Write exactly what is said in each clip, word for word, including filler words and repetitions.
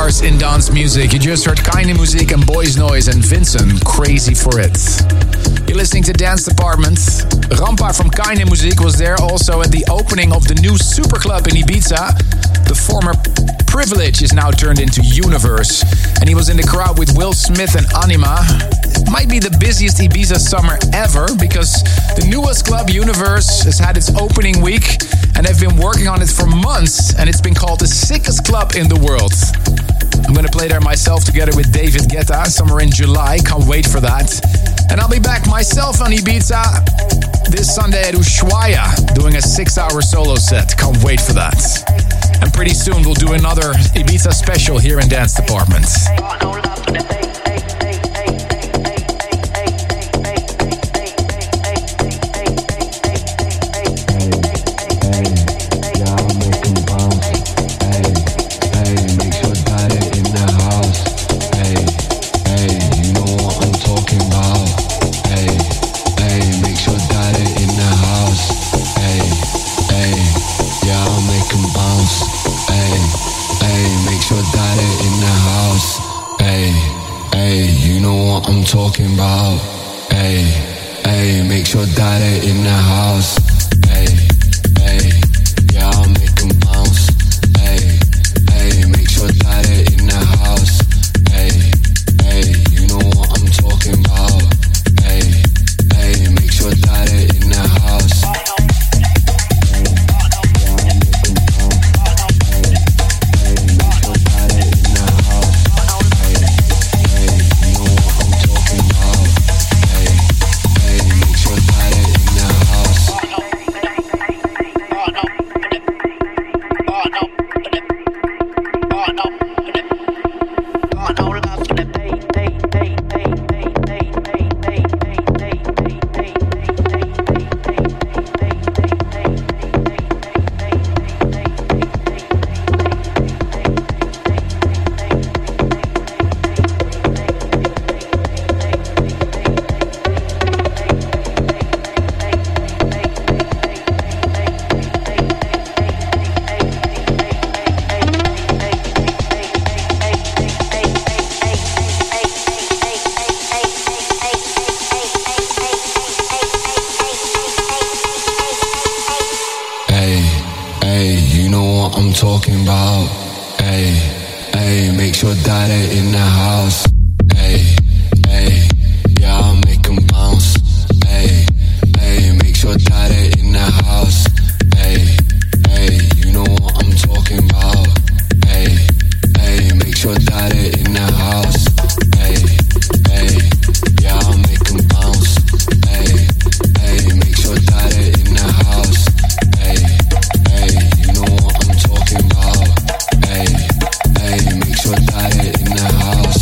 stars in dance music. You just heard Keine Musik and Boys Noise and Vincent, Crazy for It. You're listening to Dance Department. Rampa from Keine Musik was there also at the opening of the new Super Club in Ibiza. The former Privilege is now turned into Universe. And he was in the crowd with Will Smith and Anima. It might be the busiest Ibiza summer ever, because the newest club, Universe, has had its opening week and they've been working on it for months, and it's been called the sickest club in the world. I'm going to play there myself together with David Guetta somewhere in July. Can't wait for that. And I'll be back myself on Ibiza this Sunday at Ushuaia doing a six-hour solo set. Can't wait for that. And pretty soon we'll do another Ibiza special here in Dance Department. I'm talking about, hey, hey, make sure daddy in the house, hey, hey, yeah, I'll make them bounce, hey, hey, make sure daddy in the house, hey, hey, you know what I'm talking about, hey, hey, make sure daddy in the house. Talking about, hey, hey, make sure daddy in the house, hey, hey, yeah, I'll make them bounce, hey, hey, make sure daddy in the house, hey, hey, you know what I'm talking about, hey, hey, make sure daddy in the house, hey, hey, yeah, I'll make them bounce, hey, hey, make sure daddy in the house, hey, hey, you know what I'm talking about, hey, hey, make sure daddy in the house.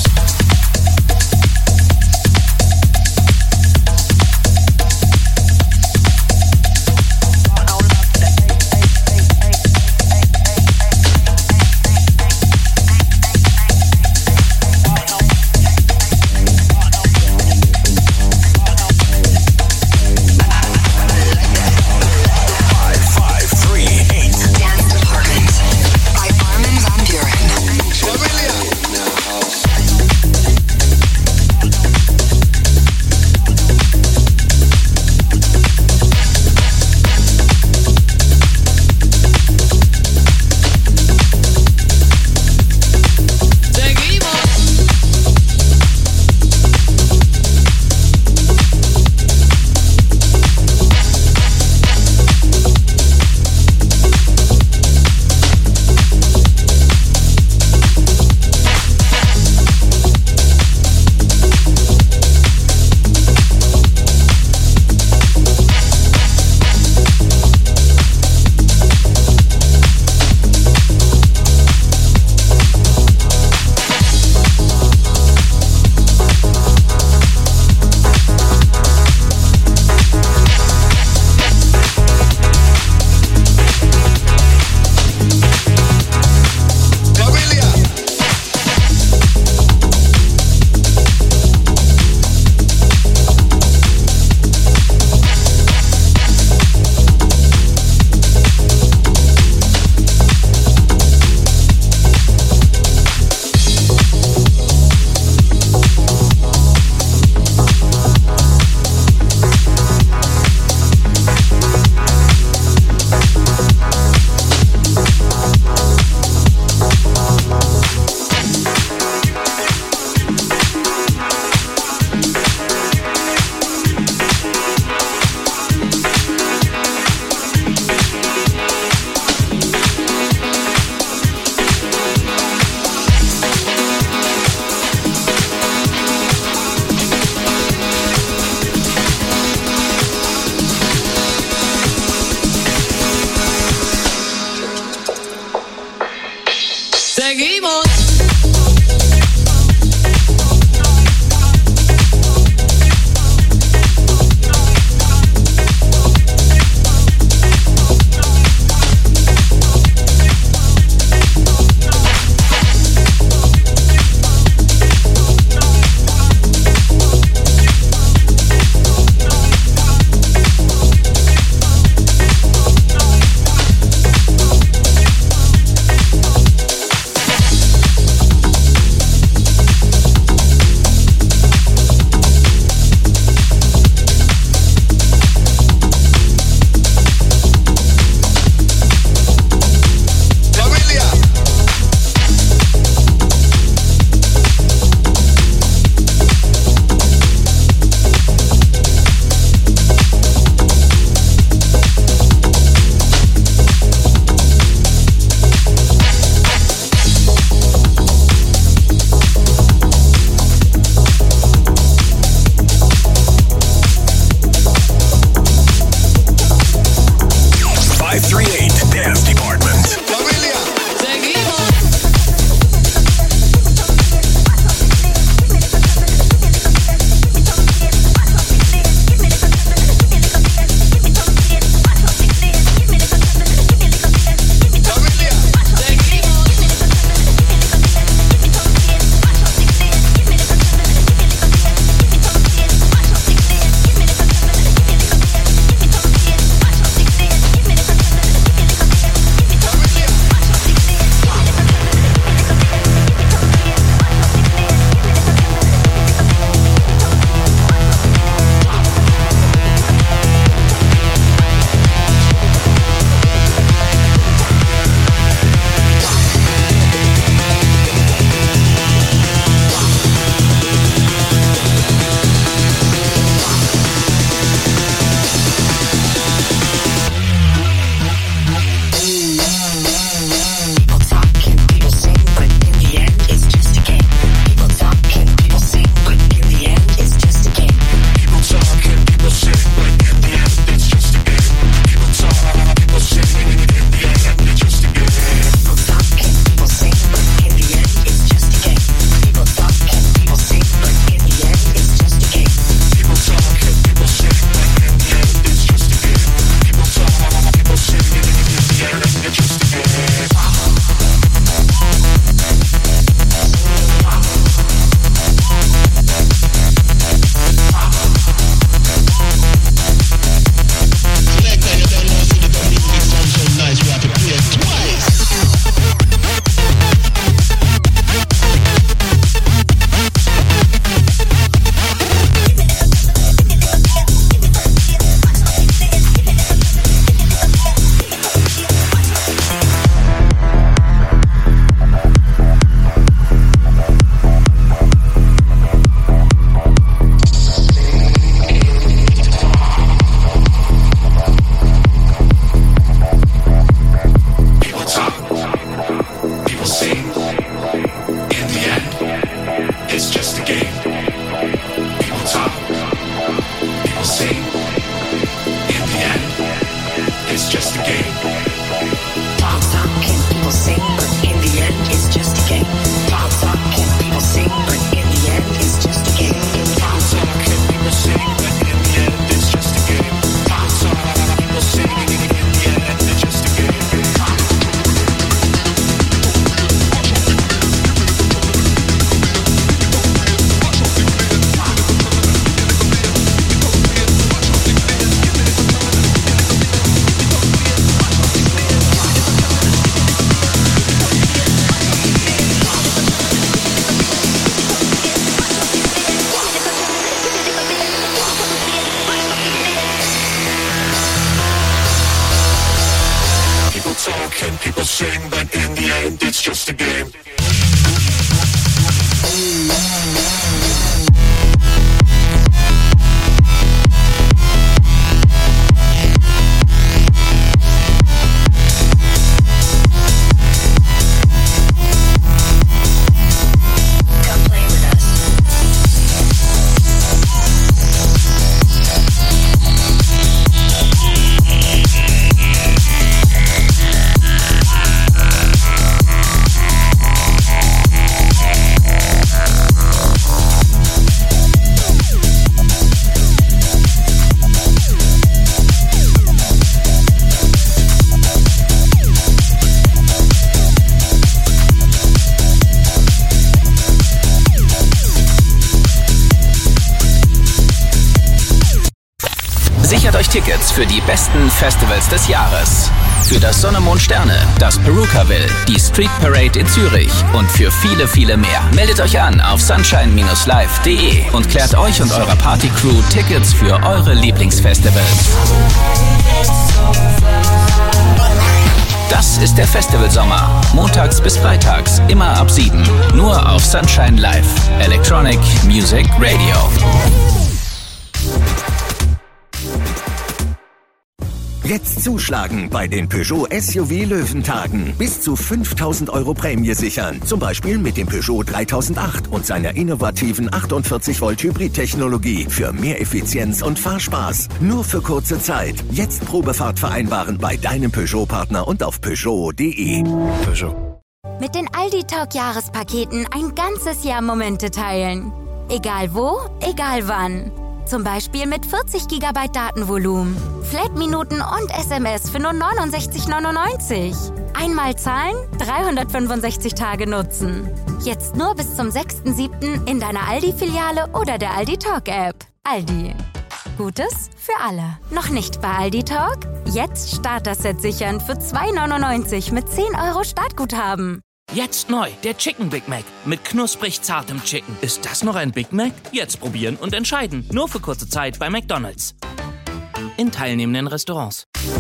just a game. Sichert euch Tickets für die besten Festivals des Jahres. Für das Sonne, Mond, Sterne, das Perukaville, die Street Parade in Zürich und für viele, viele mehr. Meldet euch an auf sunshine Bindestrich live Punkt de und klärt euch und eurer Partycrew Tickets für eure Lieblingsfestivals. Das ist der Festivalsommer. Montags bis freitags, immer ab sieben. Nur auf Sunshine Live. Electronic Music Radio. Jetzt zuschlagen bei den Peugeot S U V Löwentagen. Bis zu fünftausend Euro Prämie sichern. Zum Beispiel mit dem Peugeot dreitausendacht und seiner innovativen achtundvierzig Volt Hybrid-Technologie für mehr Effizienz und Fahrspaß. Nur für kurze Zeit. Jetzt Probefahrt vereinbaren bei deinem Peugeot-Partner und auf Peugeot punkt de. Peugeot. Mit den Aldi Talk Jahrespaketen ein ganzes Jahr Momente teilen. Egal wo, egal wann. Zum Beispiel mit vierzig Gigabyte Datenvolumen, Flat-Minuten und S M S für nur neunundsechzig neunundneunzig. Einmal zahlen, dreihundertfünfundsechzig Tage nutzen. Jetzt nur bis zum sechsten siebten in deiner Aldi-Filiale oder der Aldi Talk-App. Aldi. Gutes für alle. Noch nicht bei Aldi Talk? Jetzt Starter-Set sichern für zwei neunundneunzig mit zehn Euro Startguthaben. Jetzt neu, der Chicken Big Mac mit knusprig zartem Chicken. Ist das noch ein Big Mac? Jetzt probieren und entscheiden. Nur für kurze Zeit bei McDonald's. In teilnehmenden Restaurants.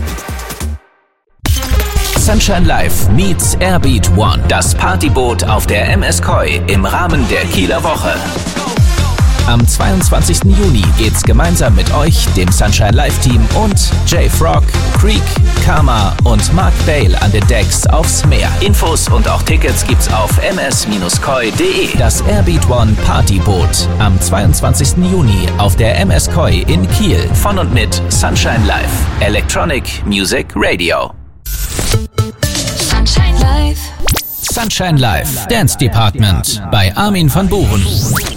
Sunshine Live meets Airbeat One. Das Partyboot auf der M S Koi im Rahmen der Kieler Woche. Am zweiundzwanzigsten Juni geht's gemeinsam mit euch, dem Sunshine Live Team und J-Frog, Creek, Karma und Mark Bale an den Decks aufs Meer. Infos und auch Tickets gibt's auf m s Bindestrich koi punkt de. Das Airbeat One Partyboot am zweiundzwanzigsten Juni auf der M S Koi in Kiel. Von und mit Sunshine Live. Electronic Music Radio. Sunshine Live. Sunshine Live Dance Department bei Armin van Buuren.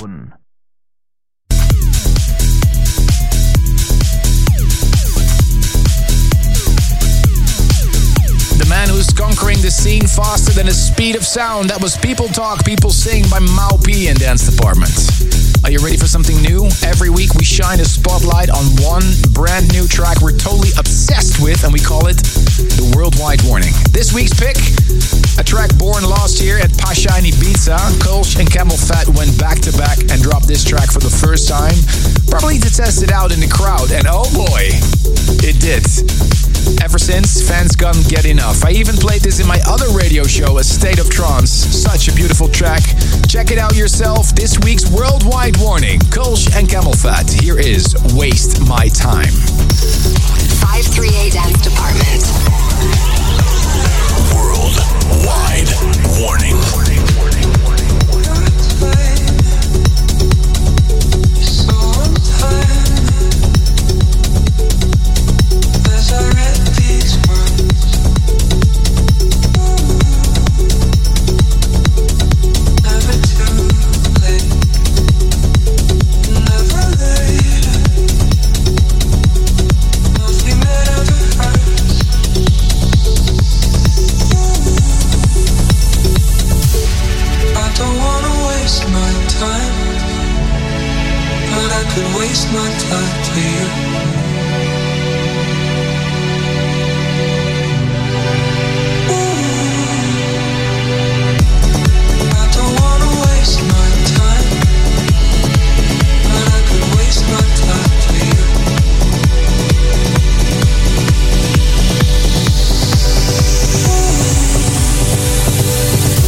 Man who's conquering the scene faster than the speed of sound. That was People Talk, People Sing by Mau P in Dance Department. Are you ready for something new? Every week we shine a spotlight on one brand new track we're totally obsessed with, and we call it The Worldwide Warning. This week's pick, a track born last year at Pasha in Ibiza. Kulsh and Camel Fat went back to back and dropped this track for the first time, probably to test it out in the crowd, and oh boy, it did. Ever since, fans can't get enough. I even played this in my other radio show, A State of Trance. Such a beautiful track. Check it out yourself. This week's Worldwide Warning, Kulsh and Camel Fat. Here is Waste My Time. five three eight Dance Department. Worldwide Warning. Waste my time for you. I don't wanna waste my time, but I could waste my time for you. Ooh.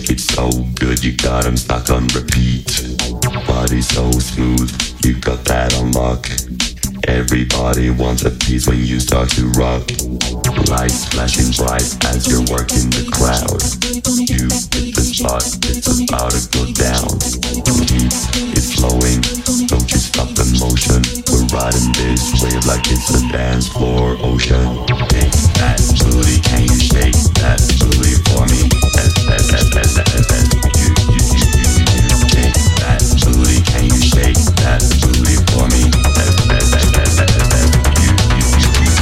It's so good, you got 'em stuck on repeat. Body so smooth, you got that on lock. Everybody wants a piece when you start to rock. Lights flashing bright as you're working the crowd. You hit the spot, it's about to go down. Heat is flowing, don't you stop the motion. We're riding this wave like it's a dance floor ocean. Shake that booty, can you shake that booty for me? As, as, as, as, as, as. You, you, you, you, you, shake that booty, can you shake that booty for me? As, as, as, as, as, as. You, you, you, you, you.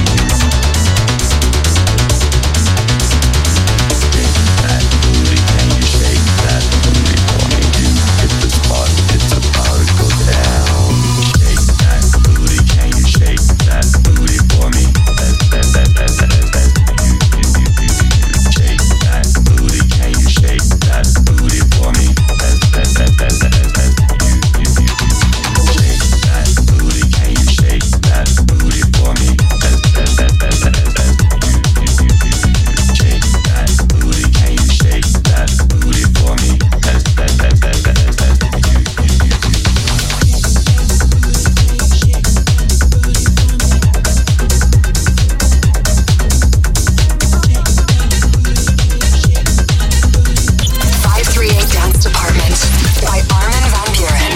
Shake that booty, can you shake that booty for me? You hit the spot, it's about to go down. Shake that booty, can you shake that booty for me? As, as, as, as, as, as. You, you, you, you, you. Shake that booty, can you shake that booty for me? As, as, as, as, as, as. You, you, you, you. Shake that booty, can you shake that booty for me? As, as, as, as, as, as. You, you, you, you, you. Shake that booty, can you shake that booty for me? As, as, as, as, as, as. You, you, you, you. five three eight Dance Department by Armin van Buren.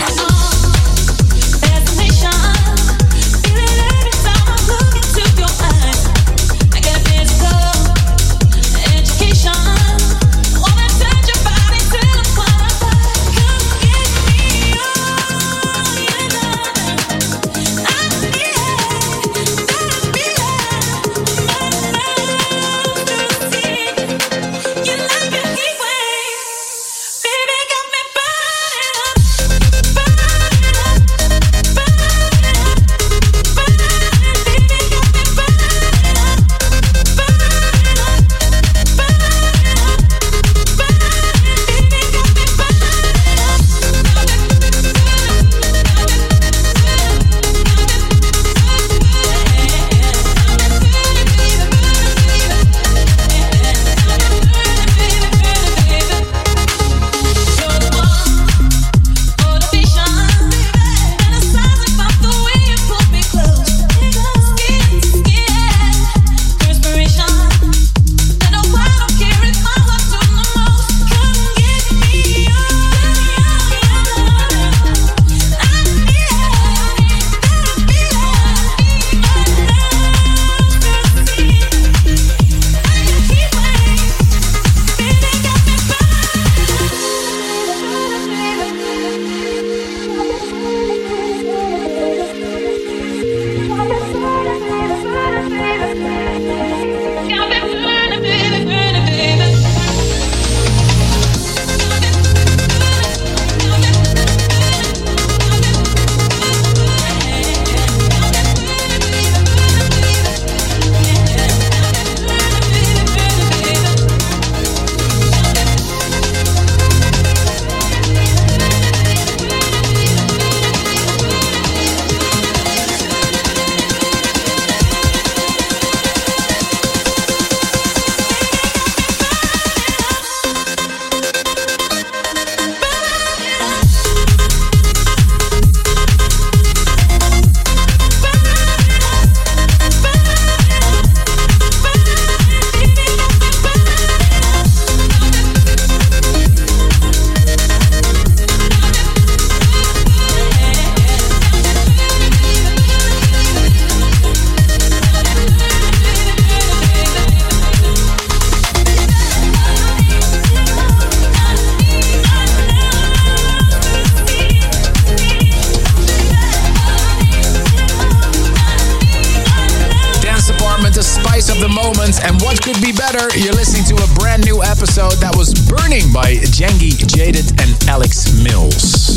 And what could be better? You're listening to a brand new episode that was Burning by Jengi, Jaded and Alex Mills.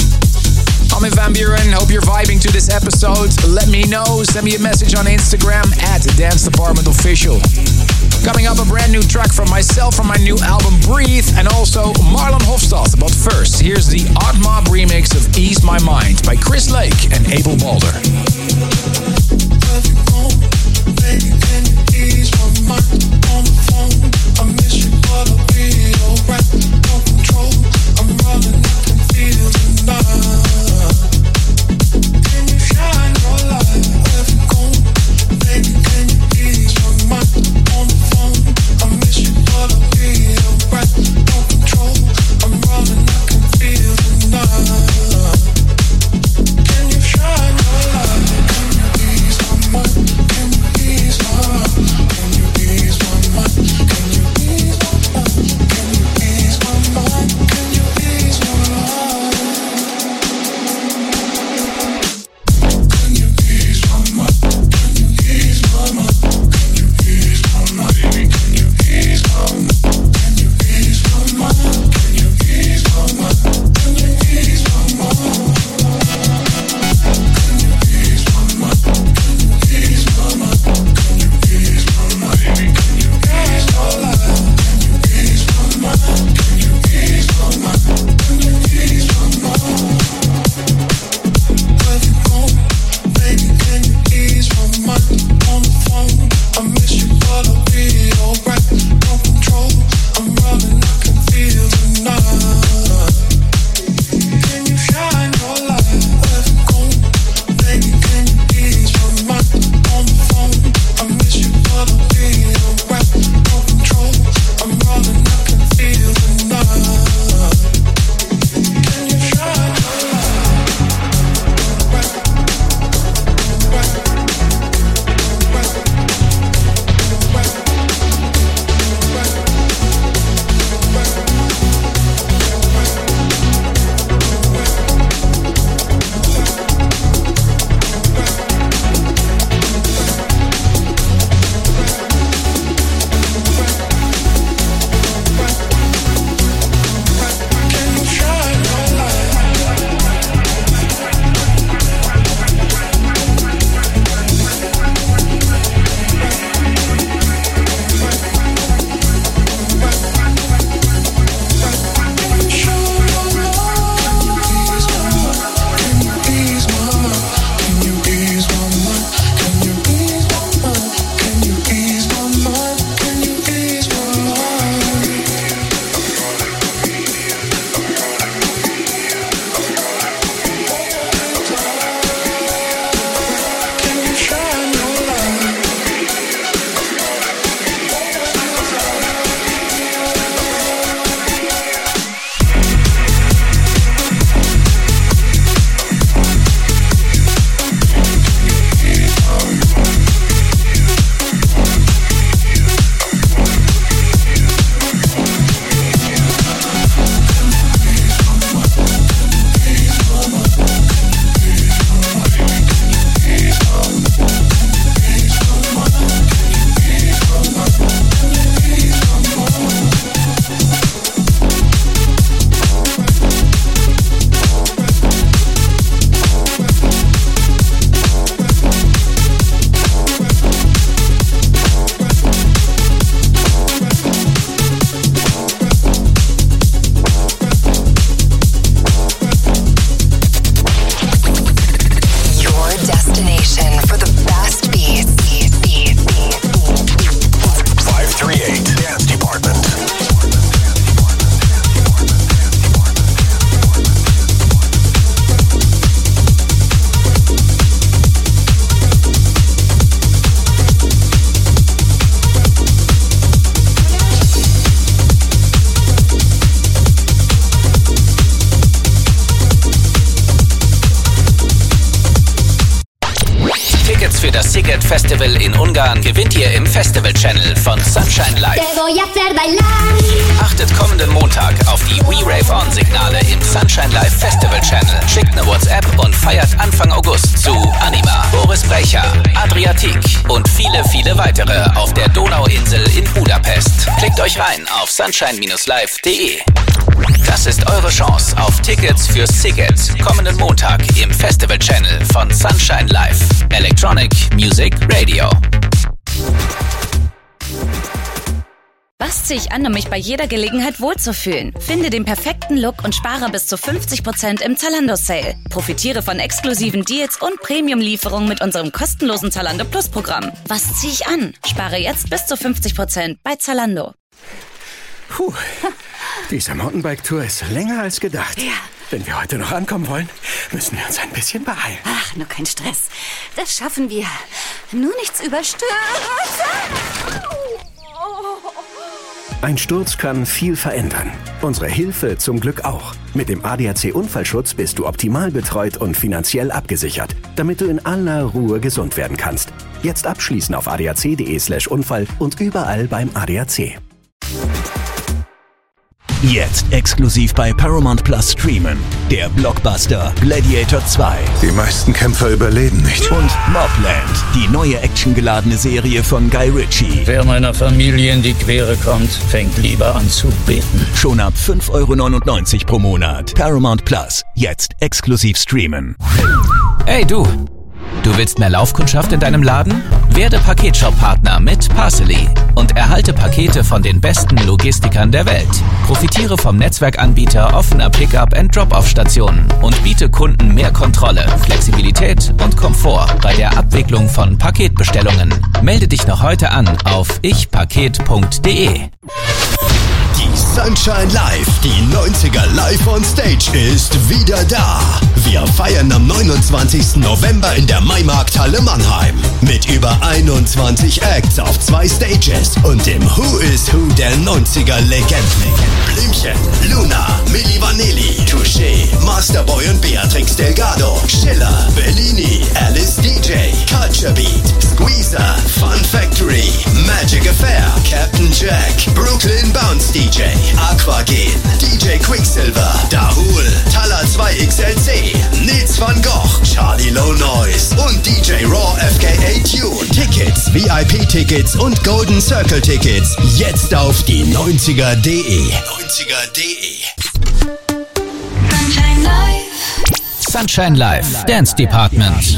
I'm Van Buren. Hope you're vibing to this episode. Let me know. Send me a message on Instagram at Dance Department Official. Coming up, a brand new track from myself from my new album Breathe, and also Marlon Hofstad. But first, here's the Odd Mob remix of Ease My Mind by Chris Lake and Abel Balder. Baby, can you ease my mind on the phone? I miss you, but I'll be alright. Tickets für das Sziget Festival in Ungarn gewinnt ihr im Festival Channel von Sunshine Live. Achtet kommenden Montag auf die We Rave On Signale im Sunshine Live Festival Channel. Schickt eine WhatsApp und feiert Anfang August zu Anima, Boris Brecher, Adriatik und viele, viele weitere auf der Donauinsel in Budapest. Klickt euch rein auf sunshine Bindestrich live punkt de. Das ist eure Chance auf Tickets für Sziget kommenden Montag im Festival Channel von Sunshine Live. Electronic Music Radio. Was ziehe ich an, um mich bei jeder Gelegenheit wohlzufühlen? Finde den perfekten Look und spare bis zu fünfzig Prozent im Zalando-Sale. Profitiere von exklusiven Deals und Premium-Lieferungen mit unserem kostenlosen Zalando Plus-Programm. Was ziehe ich an? Spare jetzt bis zu fünfzig Prozent bei Zalando. Puh, diese Mountainbike-Tour ist länger als gedacht. Ja. Wenn wir heute noch ankommen wollen, müssen wir uns ein bisschen beeilen. Ach, nur kein Stress. Das schaffen wir. Nur nichts überstürzen. Ein Sturz kann viel verändern. Unsere Hilfe zum Glück auch. Mit dem A D A C-Unfallschutz bist du optimal betreut und finanziell abgesichert, damit du in aller Ruhe gesund werden kannst. Jetzt abschließen auf adac.de slash Unfall und überall beim A D A C. Jetzt exklusiv bei Paramount Plus streamen. Der Blockbuster Gladiator zwei. Die meisten Kämpfer überleben nicht. Und Mobland, die neue actiongeladene Serie von Guy Ritchie. Wer meiner Familie in die Quere kommt, fängt lieber an zu beten. Schon ab fünf Euro neunundneunzig pro Monat. Paramount Plus, jetzt exklusiv streamen. Hey du! Du willst mehr Laufkundschaft in deinem Laden? Werde Paketshop-Partner mit Parcely und erhalte Pakete von den besten Logistikern der Welt. Profitiere vom Netzwerkanbieter offener Pickup- und Drop-Off-Stationen und biete Kunden mehr Kontrolle, Flexibilität und Komfort bei der Abwicklung von Paketbestellungen. Melde dich noch heute an auf ich paket punkt de. Die Sunshine Live, die neunziger Live on Stage ist wieder da. Wir feiern am neunundzwanzigsten November in der Maimarkthalle Mannheim mit über einundzwanzig Acts auf zwei Stages und dem Who is Who der neunziger Legenden. Blümchen, Luna, Milli Vanilli, Touché, Masterboy und Beatrix Delgado, Schiller, Bellini, Alice D J, Culture Beat, Squeezer, Fun Factory, Magic Affair, Captain Jack, Brooklyn Bounce D J, Aquagen, D J Quicksilver, Dahul, Tala zwei X L C, Nils van Gogh, Charlie Low Noise und D J Raw F K A Tune. Tickets, V I P-Tickets und Golden Circle-Tickets jetzt auf die neunziger punkt de. neunziger punkt de. Sunshine Live. Sunshine Live, Dance Department.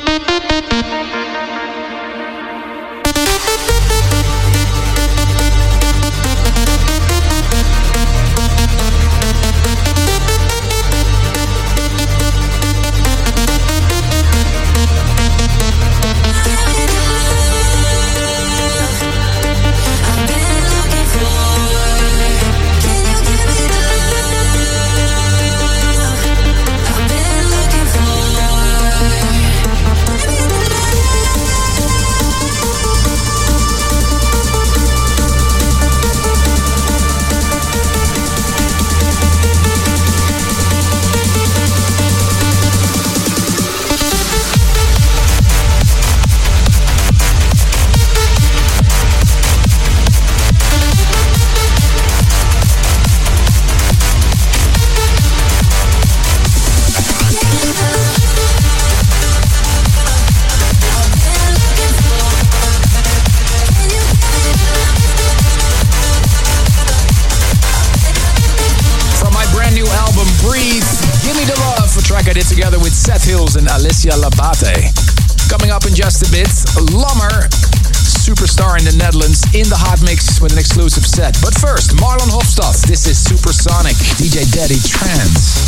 And Alicia Labate. Coming up in just a bit, Lommer, superstar in the Netherlands, in the hot mix with an exclusive set. But first, Marlon Hofstad. This is Supersonic, D J Daddy Trance.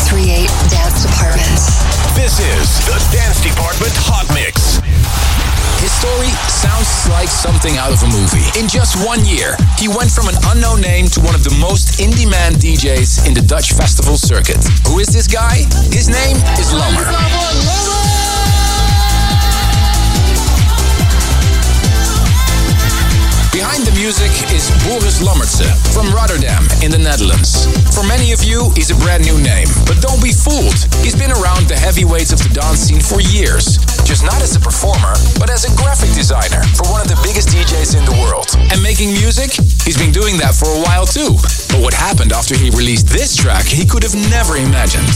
thirty-eight Dance Department. This is the Dance Department Hot Mix. His story sounds like something out of a movie. In just one year, he went from an unknown name to one of the most in-demand D Js in the Dutch festival circuit. Who is this guy? His name is Lommer. Behind the music is Boris Lammertse from Rotterdam in the Netherlands. For many of you, he's a brand new name. But don't be fooled. He's been around the heavyweights of the dance scene for years. Just not as a performer, but as a graphic designer for one of the biggest D Js in the world. And making music? He's been doing that for a while too. But what happened after he released this track, he could have never imagined.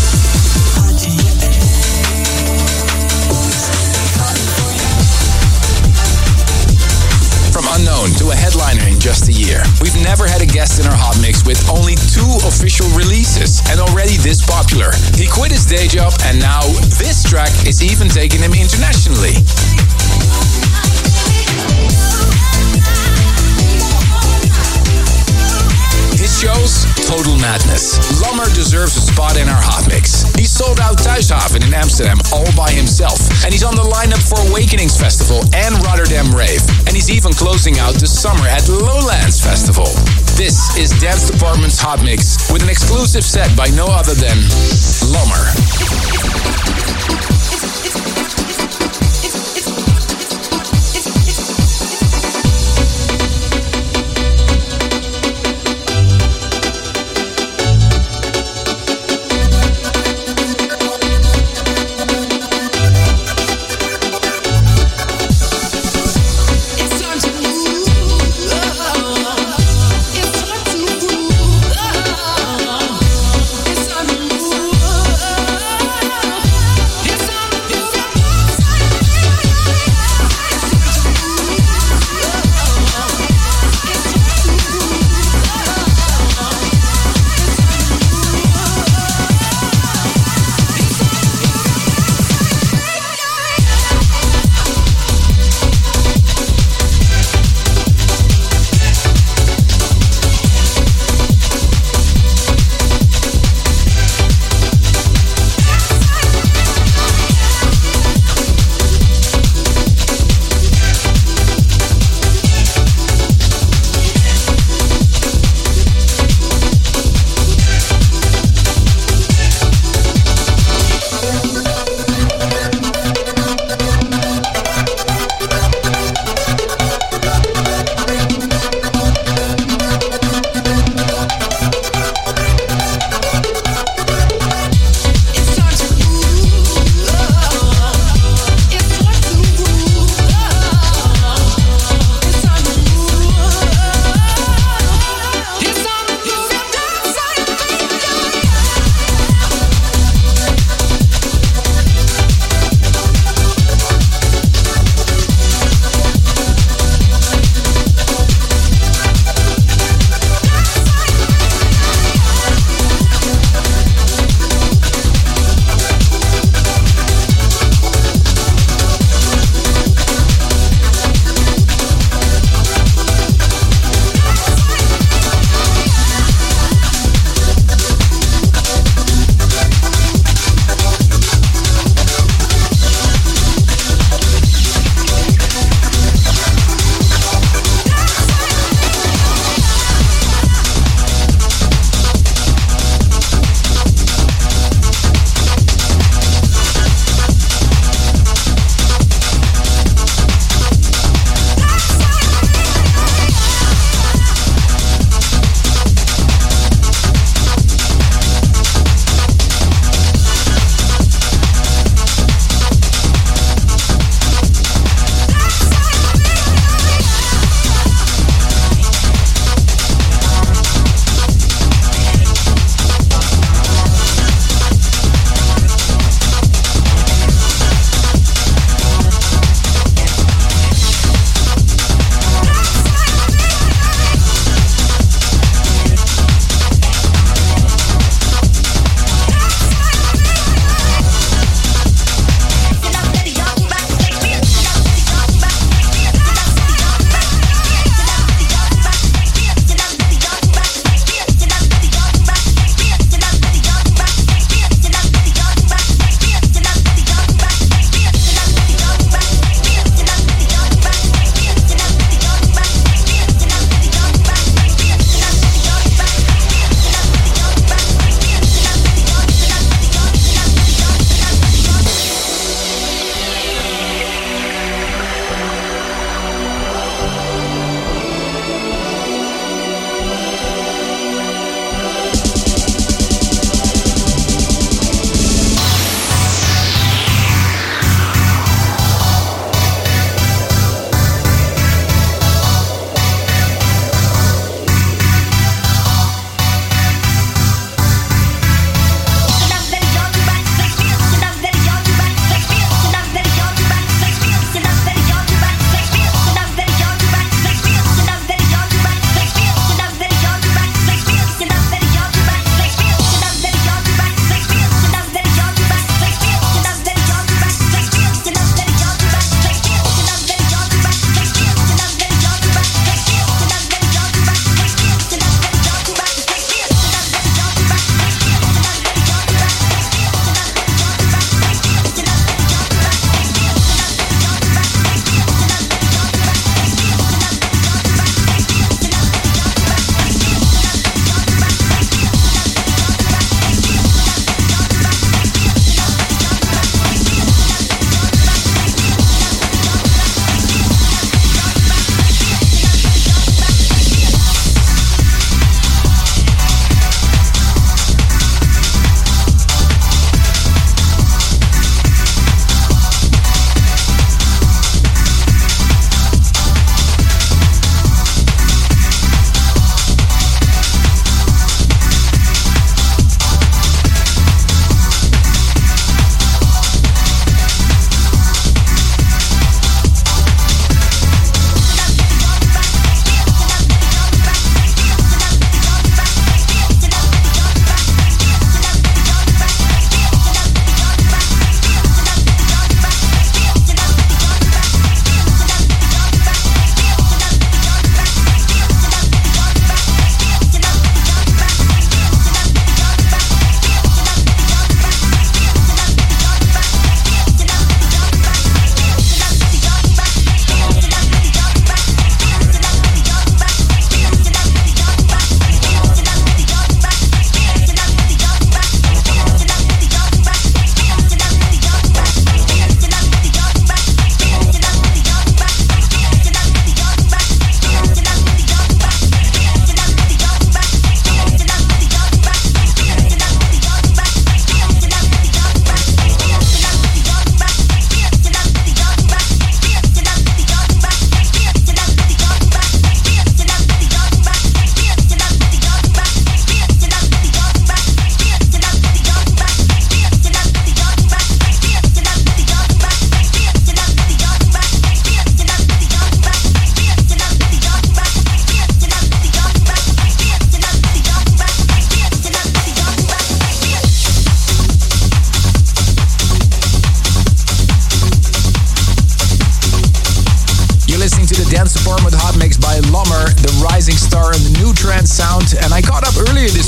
From unknown to a headliner in just a year. We've never had a guest in our hot mix with only two official releases and already this popular. He quit his day job and now this track is even taking him internationally. His shows, total madness. Lommer deserves a spot in our hot mix. He sold out Thuishaven in Amsterdam all by himself. And he's on the lineup for Awakenings Festival and Rotterdam Rave. And he's even closing out the summer at Lowlands Festival. This is Dance Department's Hot Mix with an exclusive set by no other than Lommer.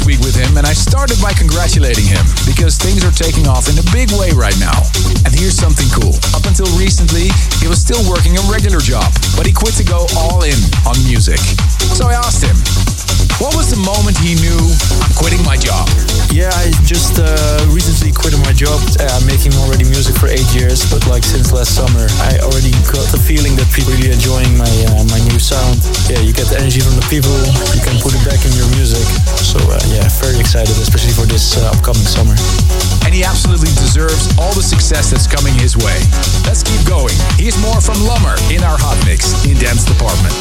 this week with him, and I started by congratulating him because things are taking off in a big way right now. And here's something cool. Up until recently, he was still working a regular job, but he quit to go all in on music. So I asked him, what was the moment he knew, I'm quitting my job? Yeah, I just uh, recently quit my job. Uh, I'm making already music for eight years, but like since last summer, I already got the feeling that people are really enjoying my uh, my new sound. Yeah, you get the energy from the people, you can put it back in your music. So uh, yeah, very excited, especially for this uh, upcoming summer. And he absolutely deserves all the success that's coming his way. Let's keep going. Here's more from Lummer in our hot mix in Dance Department.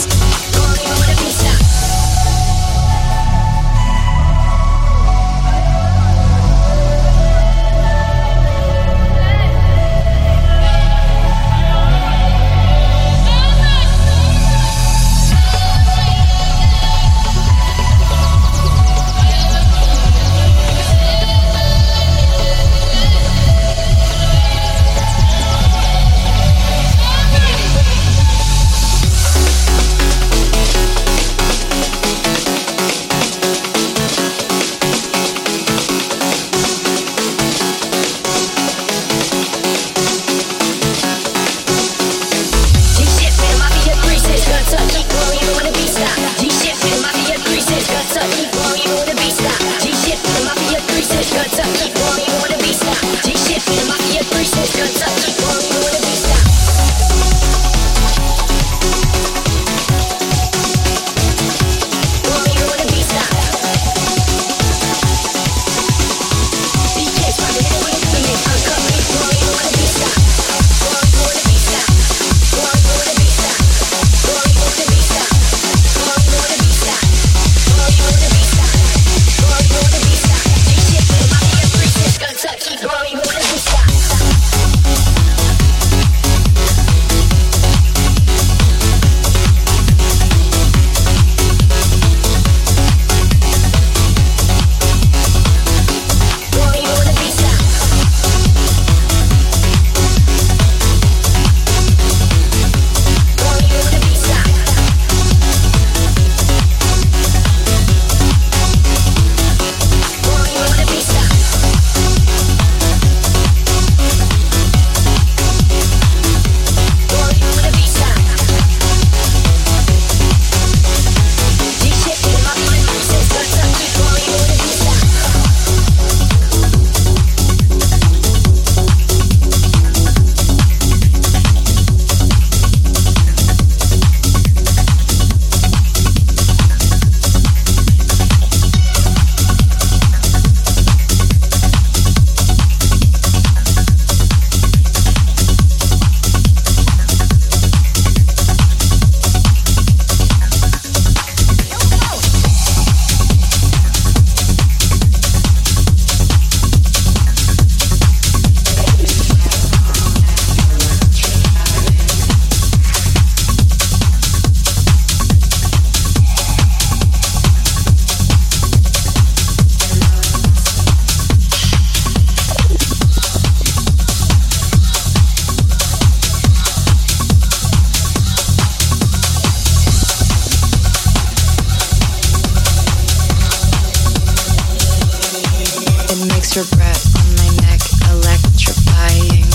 Your breath on my neck, electrifying.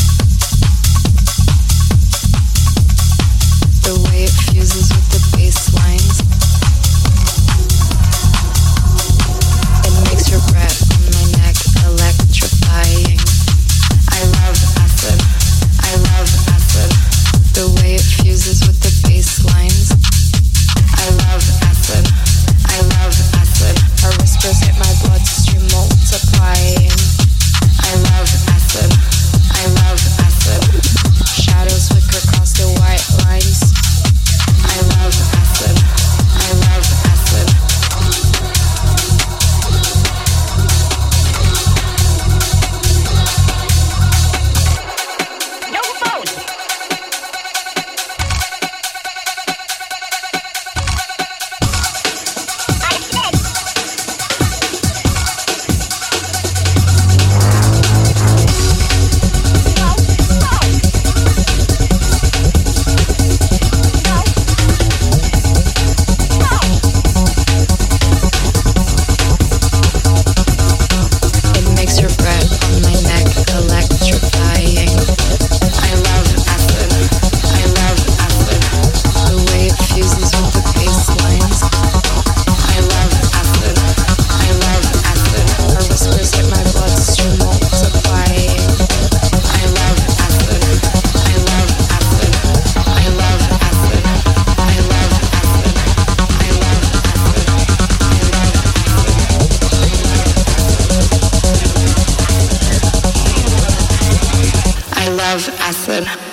The way it fuses with the bass lines. It makes your breath on my neck, electrifying. I love acid, I love acid. The way it fuses with the bass lines. I love acid, I love acid. Our whispers hit my bloodstream multiplying. love acid.